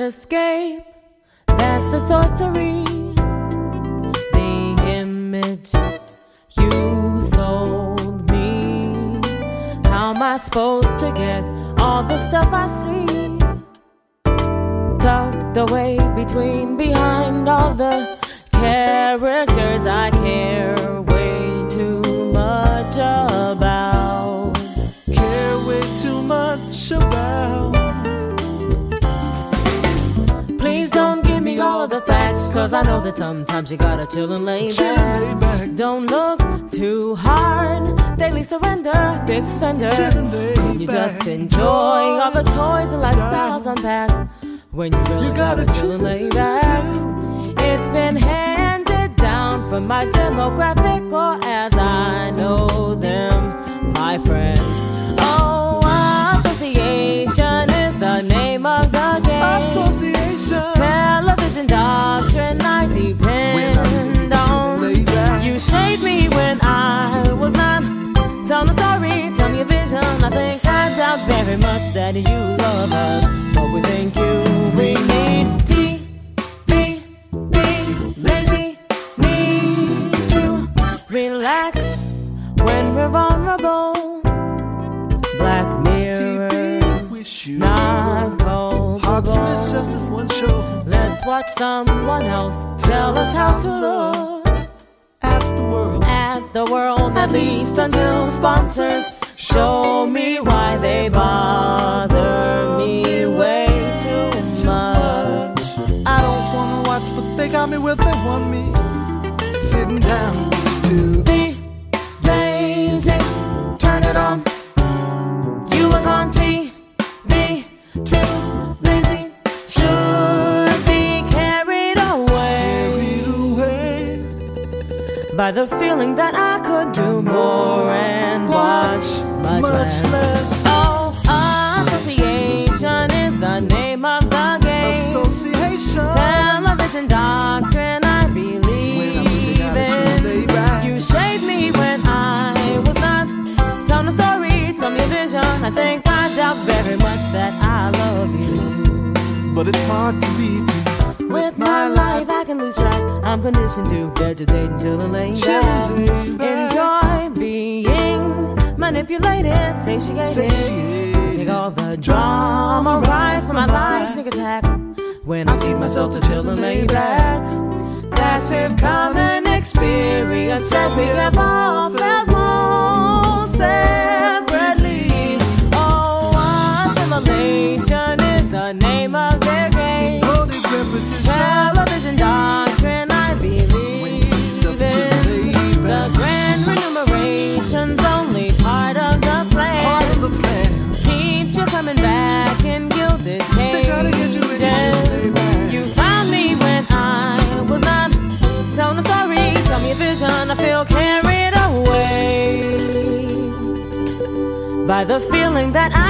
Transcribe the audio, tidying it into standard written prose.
escape. That's the sorcery, the image you sold me. How am I supposed to get all the stuff I see tucked away behind all the characters I care way too much about? Care way too much about. Please don't give me all of the facts, cause I know that sometimes you gotta chill and lay back. Don't look too hard, daily surrender, big spender. When you just enjoy all the toys and lifestyles unpacked. When you really gotta chill and lay back. It's been handed down from my demographic, or as I know them, my friends. Oh, association is the name of the game. Association. Television doctrine I depend on. You shaped me when I was not. Tell me a story, tell me a vision. I think I doubt very much that you love us, but we think you. We need TV, lazy, need to relax when we're vulnerable. Black Mirror, TV, wish you not culpable. Hard to miss just this one show. Let's watch someone else tell us how to look at the world, at least until sponsors show me why they bother me way too much. I don't wanna watch, but they got me where they want me. Sitting down to be lazy, turn it on. You look on TV, too lazy, should be carried away by the feeling that I could do more and watch much less. Oh, association is the name of the game. Association. Television doctrine I believe in. You shaped me when I was not. Tell me a story, tell me a vision. I think I doubt very much that I love you, but it's hard to leave you. With my life I can lose track. I'm conditioned to vegetate and chill and lay back. Enjoy being manipulated, satiated. Take all the drama right from my life's sneak attack. When I see myself to chill and lay back. Passive common experience that we have all felt most separately. Oh, assimilation is the name of their game. Television doctrine I believe in. The grand remuneration's only part of the plan. Keeps you coming back in gilded cages. You found me when I was not. Tell me a story, tell me a vision. I feel carried away by the feeling that